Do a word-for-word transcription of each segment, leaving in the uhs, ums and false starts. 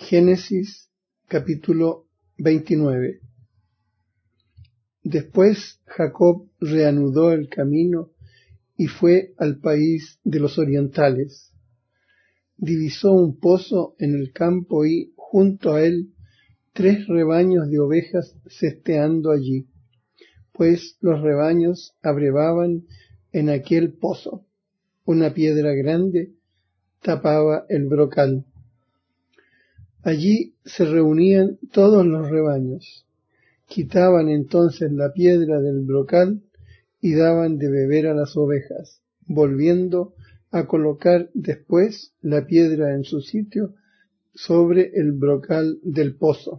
Génesis capítulo veintinueve. Después Jacob reanudó el camino y fue al país de los orientales. Divisó un pozo en el campo y, junto a él, tres rebaños de ovejas cesteando allí, pues los rebaños abrevaban en aquel pozo. Una piedra grande tapaba el brocal. Allí se reunían todos los rebaños. Quitaban entonces la piedra del brocal y daban de beber a las ovejas, volviendo a colocar después la piedra en su sitio sobre el brocal del pozo.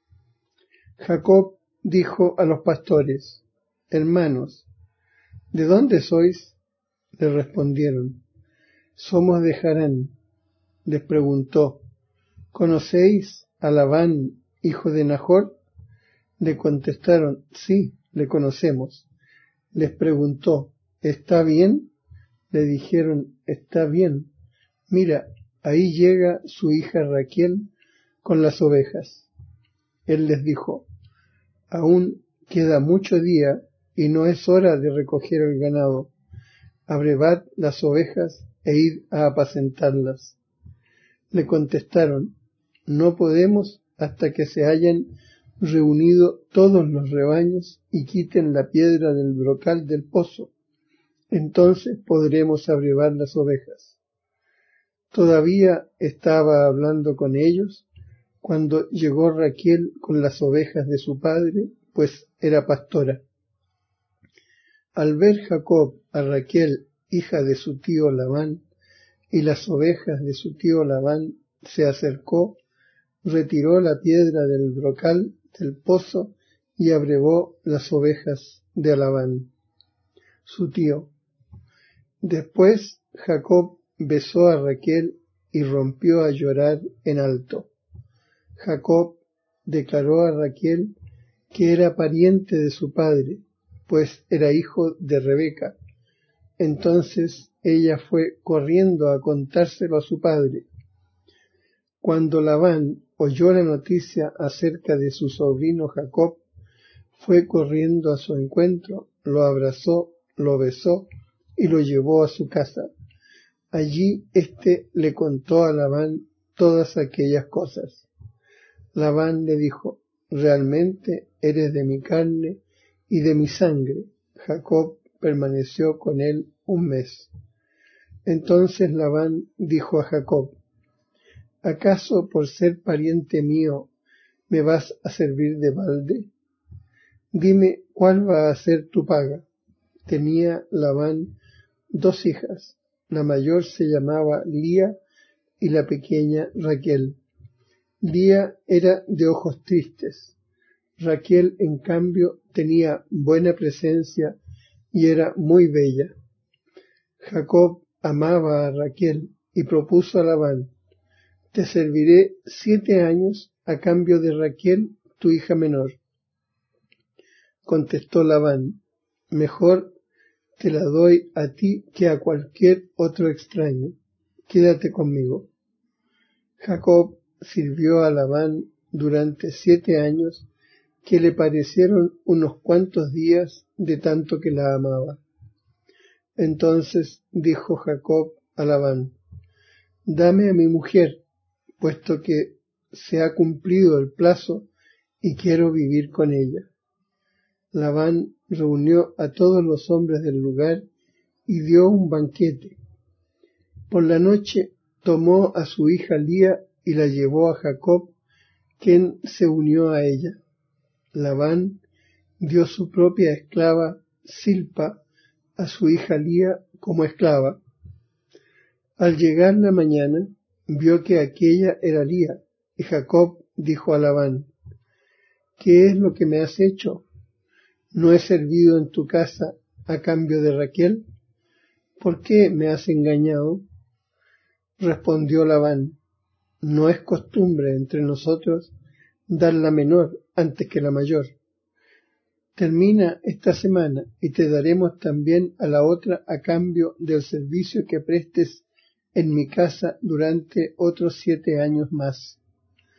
Jacob dijo a los pastores: Hermanos, ¿de dónde sois? Le respondieron: Somos de Harán. Les preguntó: ¿Conocéis a Labán, hijo de Nahor? Le contestaron: Sí, le conocemos. Les preguntó: ¿Está bien? Le dijeron: Está bien. Mira, ahí llega su hija Raquel con las ovejas. Él les dijo: Aún queda mucho día y no es hora de recoger el ganado. Abrevad las ovejas e id a apacentarlas. Le contestaron: No podemos hasta que se hayan reunido todos los rebaños y quiten la piedra del brocal del pozo. Entonces podremos abrevar las ovejas. Todavía estaba hablando con ellos cuando llegó Raquel con las ovejas de su padre, pues era pastora. Al ver Jacob a Raquel, hija de su tío Labán, y las ovejas de su tío Labán, se acercó, retiró la piedra del brocal del pozo y abrevó las ovejas de Labán, su tío. Después Jacob besó a Raquel y rompió a llorar en alto. Jacob declaró a Raquel que era pariente de su padre, pues era hijo de Rebeca. Entonces ella fue corriendo a contárselo a su padre. Cuando Labán oyó la noticia acerca de su sobrino Jacob, fue corriendo a su encuentro, lo abrazó, lo besó y lo llevó a su casa. Allí éste le contó a Labán todas aquellas cosas. Labán le dijo: Realmente eres de mi carne y de mi sangre. Jacob permaneció con él un mes. Entonces Labán dijo a Jacob: ¿Acaso por ser pariente mío me vas a servir de balde? Dime cuál va a ser tu paga. Tenía Labán dos hijas. La mayor se llamaba Lía y la pequeña Raquel. Lía era de ojos tristes. Raquel, en cambio, tenía buena presencia y era muy bella. Jacob amaba a Raquel y propuso a Labán: Te serviré siete años a cambio de Raquel, tu hija menor. Contestó Labán: Mejor te la doy a ti que a cualquier otro extraño. Quédate conmigo. Jacob sirvió a Labán durante siete años, que le parecieron unos cuantos días de tanto que la amaba. Entonces dijo Jacob a Labán: Dame a mi mujer, puesto que se ha cumplido el plazo y quiero vivir con ella. Labán reunió a todos los hombres del lugar y dio un banquete. Por la noche tomó a su hija Lía y la llevó a Jacob, quien se unió a ella. Labán dio su propia esclava Silpa a su hija Lía como esclava. Al llegar la mañana, vio que aquella era Lía, y Jacob dijo a Labán: ¿Qué es lo que me has hecho? ¿No he servido en tu casa a cambio de Raquel? ¿Por qué me has engañado? Respondió Labán: No es costumbre entre nosotros dar la menor antes que la mayor. Termina esta semana y te daremos también a la otra a cambio del servicio que prestes en mi casa durante otros siete años más.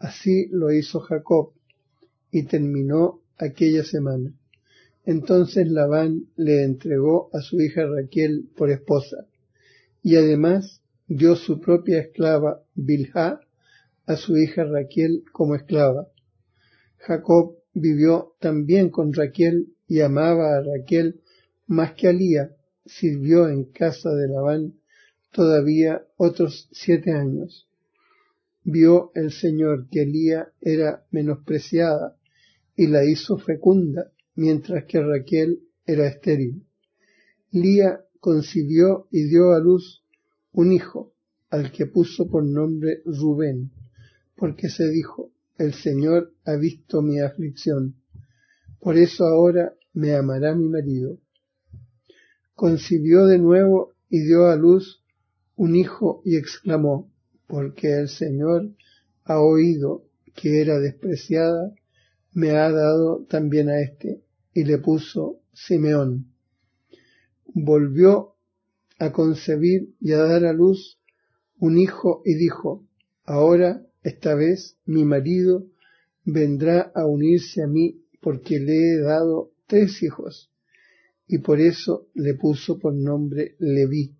Así lo hizo Jacob, y terminó aquella semana. Entonces Labán le entregó a su hija Raquel por esposa, y además dio su propia esclava Bilhá a su hija Raquel como esclava. Jacob vivió también con Raquel y amaba a Raquel más que a Lía. Sirvió en casa de Labán todavía otros siete años. Vio el Señor que Lía era menospreciada y la hizo fecunda, mientras que Raquel era estéril. Lía concibió y dio a luz un hijo, al que puso por nombre Rubén, porque se dijo: el Señor ha visto mi aflicción, por eso ahora me amará mi marido. Concibió de nuevo y dio a luz un hijo y exclamó: porque el Señor ha oído que era despreciada, me ha dado también a éste, y le puso Simeón. Volvió a concebir y a dar a luz un hijo y dijo: ahora, esta vez, mi marido vendrá a unirse a mí, porque le he dado tres hijos, y por eso le puso por nombre Leví.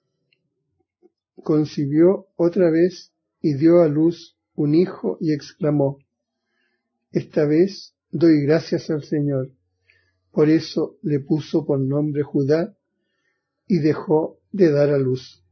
Concibió otra vez y dio a luz un hijo y exclamó: esta vez doy gracias al Señor. Por eso le puso por nombre Judá, y dejó de dar a luz.